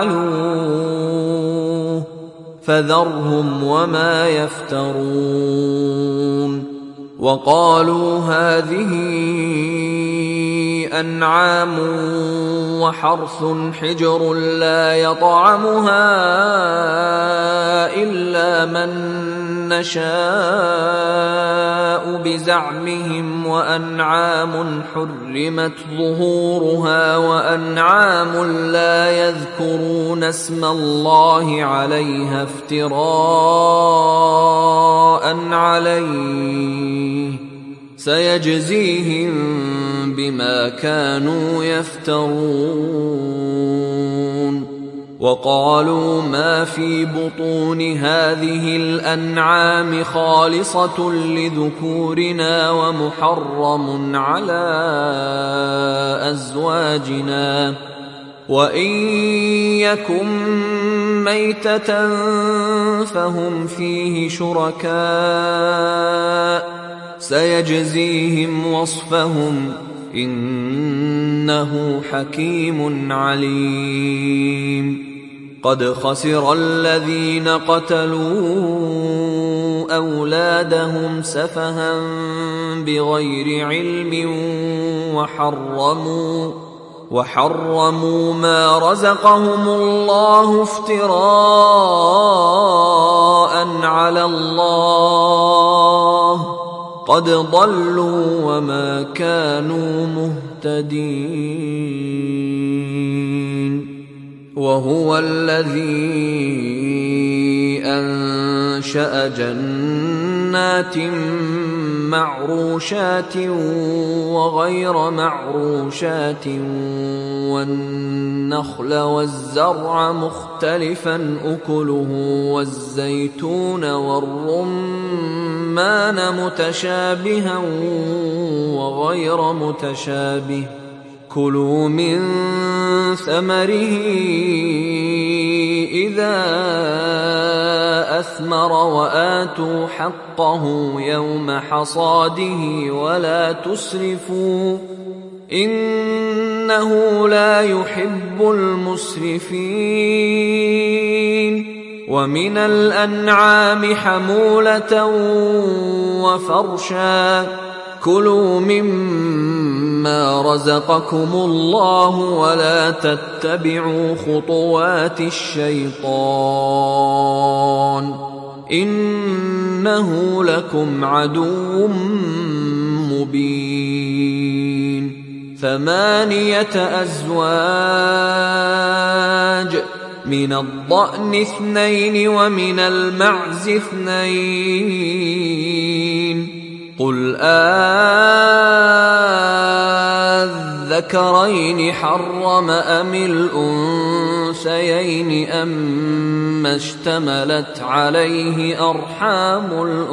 فعلوه فذرهم وما يفترون وقالوا هذه أنعام وحرث حجر لا يطعمها إلا من نشاء بزعمهم وأنعام حرمت ظهورها وأنعام لا يذكرون اسم الله عليها افتراء عليه سيجزيهم بما كانوا يفترون وقالوا ما في بطون هذه الأنعام خالصة لذكورنا ومحرم على أزواجنا وإن يكن ميتة فهم فيه شركاء سيجزيهم وصفهم إنه حكيم عليم قد خسر الذين قتلوا أولادهم سفها بغير علم وحرموا وحرموا ما رزقهم الله افتراء على الله قد ضلوا وما كانوا مهتدين وهو الذي أنشأ جنات معروشات وغير معروشات والنخل والزرع مختلفا أكله والزيتون والرمان متشابها وغير متشابه كلوا من ثمره إذا أثمر وآتوا حقه يوم حصاده ولا تسرفوا إنه لا يحب المسرفين. ومن الأنعام حمولة وفرشا كلوا مما رزقكم الله ولا تتبعوا خطوات الشيطان إنه لكم عدو مبين. ثمانية أزواج من الضأن اثنين ومن المعز اثنين قل أذكرين حرم أم الأنثيين أما اشتملت عليه أرحام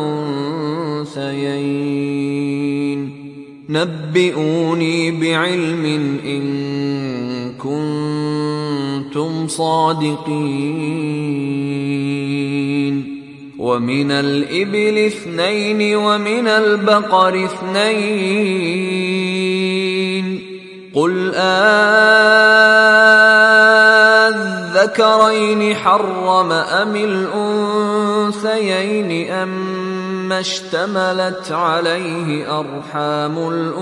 الأنثيين نبئوني بعلم إن كنتم صادقين. ومن الإبل اثنين ومن البقر اثنين قل أذكرين حرم أم الأنثيين أما اشتملت عليه أرحام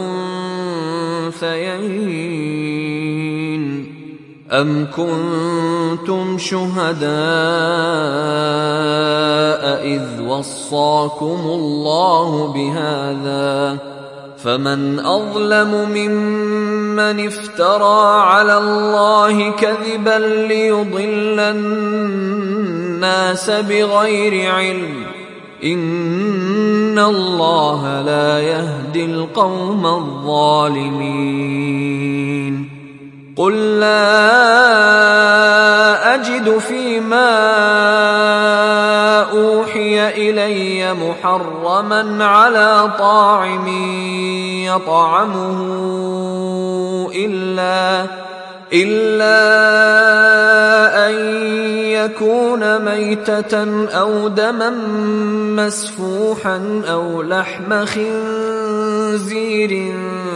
الأنثيين أم كنتم شهداء إذ وصاكم الله بهذا فمن أظلم ممن افترى على الله كذبا ليضل الناس بغير علم إن الله لا يهدي القوم الظالمين. قل لا أجد فيما أوحي إلي محرما على طاعم يطعمه إلا إلا أن يكون ميتة أو دما مسفوحا أو لحم خنزير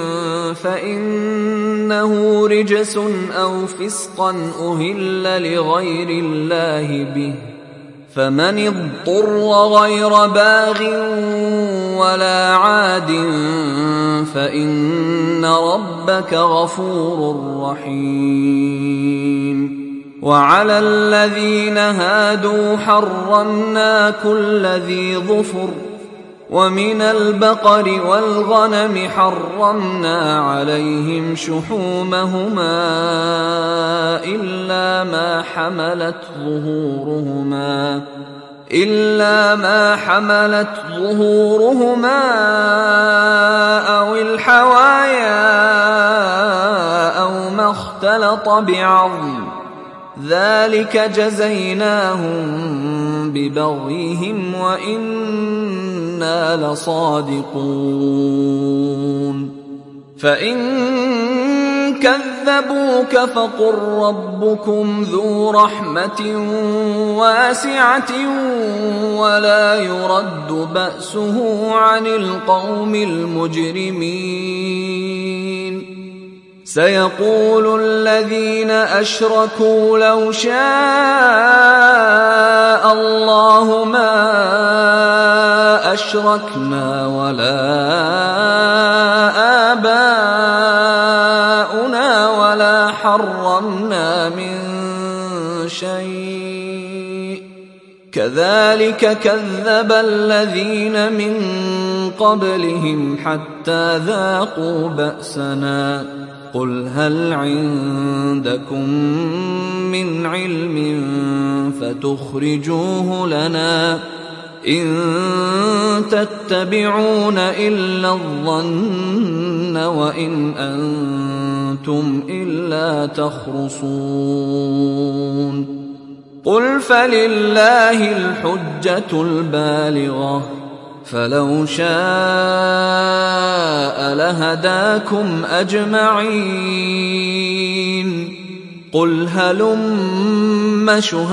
فإنه رجس أو فسقا أهل لغير الله به فمن اضطر غير باغ ولا عاد فإن ربك غفور رحيم. وعلى الذين هادوا حرمنا كل ذي ظفر ومن البقر والغنم حرمنا عليهم شحومهما إلا ما حملت ظهورهما إلا ما حملت ظهورهما أو الحوايا أو ما اختلط بعظم ذلك جزيناهم ببغيهم وإنا لصادقون. فإن كذبوك فقل ربكم ذو رحمة واسعة ولا يرد بأسه عن القوم المجرمين. سيقول الذين أشركوا لو شاء الله ما أشركنا ولا آباؤنا ولا حرمنا من شيء كذلك كذب الذين من قبلهم حتى ذاقوا بأسنا. قل هل عندكم من علم فتخرجوه لنا إن تتبعون إلا الظن وإن أنتم إلا تخرصون. قل فلله الحجة البالغة فلو شاء لهداكم أجمعين. قل هلم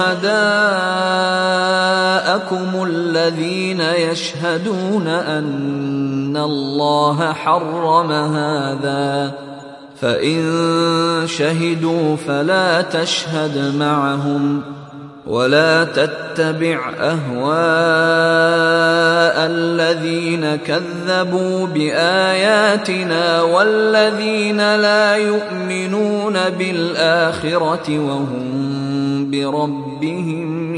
شهداءكم الذين يشهدون أن الله حرم هذا، فإن شهدوا فلا تشهد معهم، ولا تتبع أهواء الذين كذبوا بآياتنا والذين لا يؤمنون بالآخرة وهم بربهم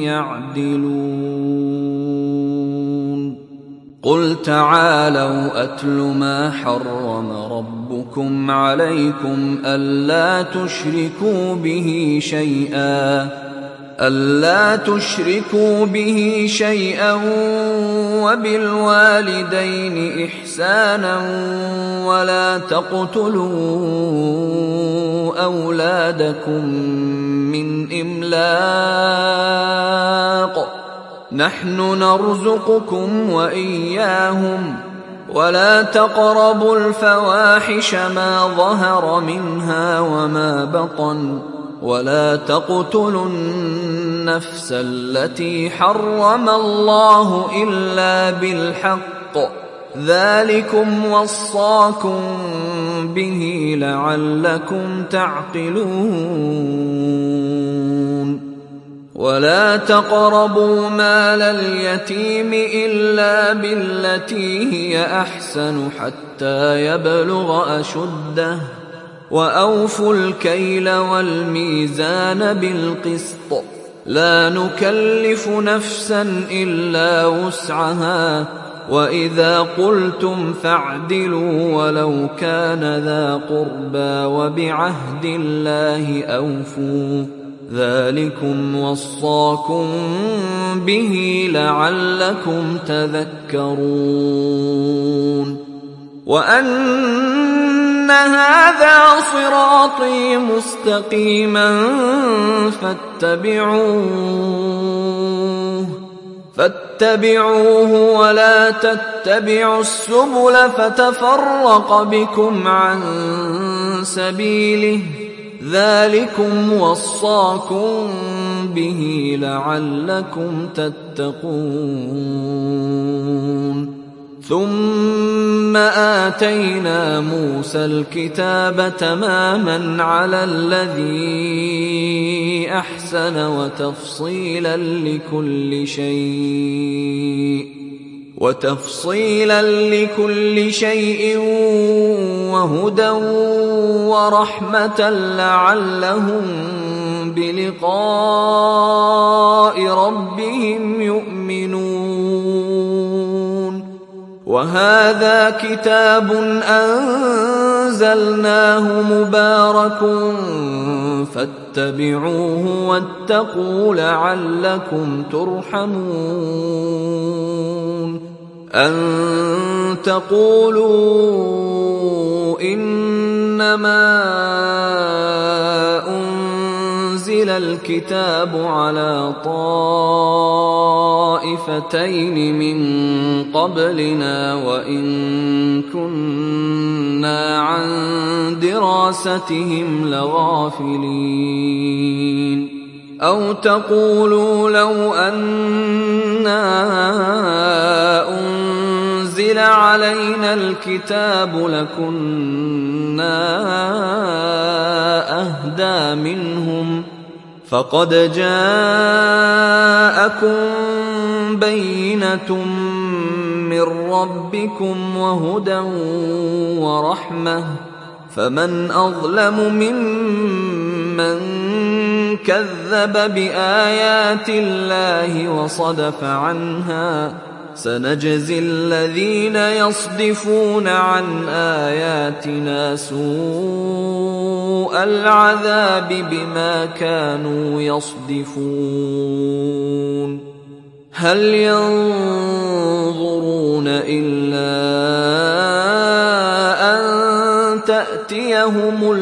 يعدلون. قل تعالوا أتل ما حرم ربكم عليكم ألا تشركوا به شيئا ألا تشركوا به شيئا وبالوالدين إحسانا ولا تقتلوا أولادكم من إملاق، نحن نرزقكم وإياهم، ولا تقربوا الفواحش ما ظهر منها وما بطن، ولا تقتلوا النفس التي حرم الله إلا بالحق، ذلكم وصاكم به لعلكم تعقلون. ولا تقربوا مال اليتيم إلا بالتي هي أحسن حتى يبلغ أشده، وأوفوا الكيل والميزان بالقسط، لا نكلف نفسا إلا وسعها، وإذا قلتم فاعدلوا ولو كان ذا قربى، وبعهد الله أوفوا، ذلكم وصاكم به لعلكم تذكرون. وأن هذا صراطي مستقيما فاتبعوه فاتبعوه ولا تتبعوا السبل فتفرق بكم عن سبيله، ذلكم وصاكم به لعلكم تتقون. ثم آتينا موسى الكتاب تماما على الذي أحسن وتفصيلا لكل شيء وتفصيلا لكل شيء وهدى ورحمة لعلهم بلقاء ربهم يؤمنون. وهذا كتاب أنزلناه مبارك فاتبعوه واتقوا لعلكم ترحمون. أن تقولوا إنما أنزل الكتاب على طائفتين من قبلنا وإن كنا عن دراستهم لغافلين. أو تقولوا لو أنا أنزل علينا الكتاب لكنا أهدى منهم، فقد جاءكم بينة من ربكم وهدى ورحمة، فمن أظلم ممن كذب بآيات الله وصدف عنها، سنجزي الذين يصدفون عن آياتنا سوء العذاب بما كانوا يصدفون. هل ينظرون إلا أن تأتيهم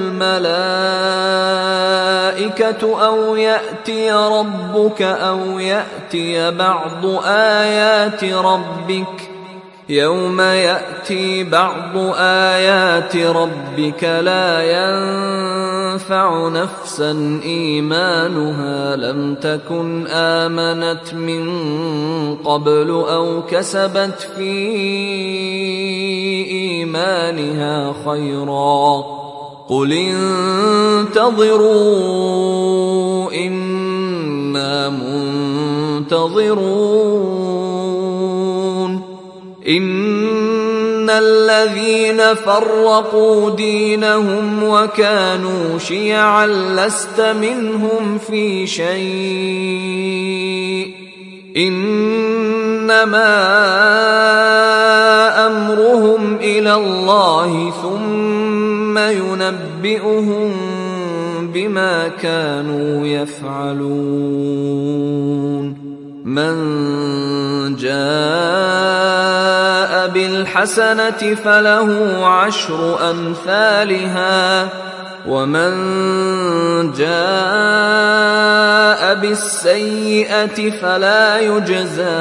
الملائكة أو يأتي ربك أو يأتي بعض آيات ربك، يوم يأتي بعض آيات ربك لا ينفع نفسا إيمانها لم تكن آمنت من قبل أو كسبت في إيمانها خيرا قل انتظروا إنا منتظرون إن الذين فرقوا دينهم وكانوا شيعا لست منهم في شيء إنما أمرهم إلى الله ثم ينبئهم بما كانوا يفعلون من جاء بالحسنة فله عشر أمثالها ومن جاء بالسيئة فلا يجزى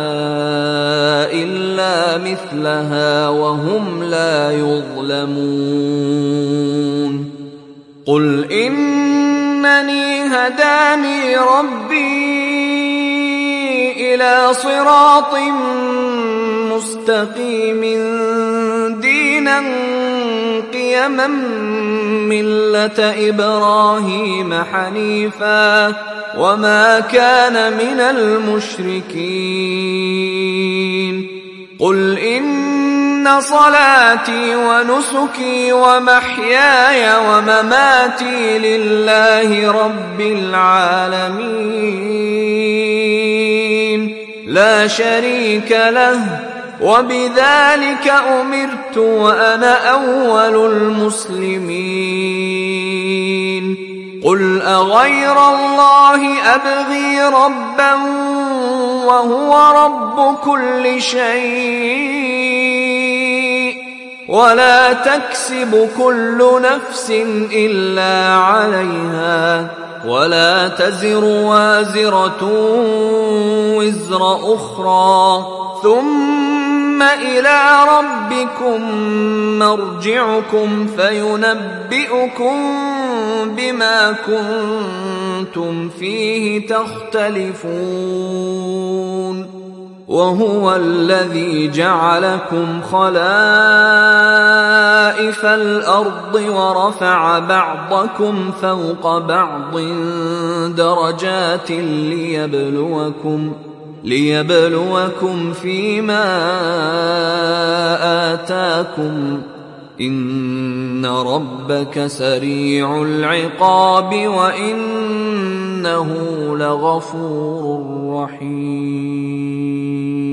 إلا مثلها وهم لا يظلمون قل إنني هداني ربي إلى صراط مستقيم دينا قيما ملة إبراهيم حنيفا وما كان من المشركين قل إن صلاتي ونسكي ومحياي ومماتي لله رب العالمين لا شريك له وبذلك أمرت وأنا أول المسلمين قل أغير الله أبغي ربا وهو رب كل شيء ولا تكسب كل نفس إلا عليها ولا تزر وازرة وزر أخرى ثم إلى ربكم مرجعكم فينبئكم بما كنتم فيه تختلفون وهو الذي جعلكم خلائف الأرض ورفع بعضكم فوق بعض درجات ليبلوكم ليبلوكم فيما آتاكم إن ربك سريع العقاب وإنه لغفور رحيم